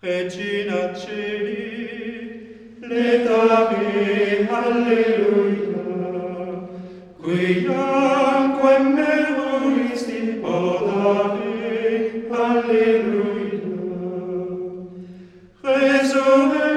Regina Celi, letare, alleluia, quiamque meruisti podare, alleluia, resurre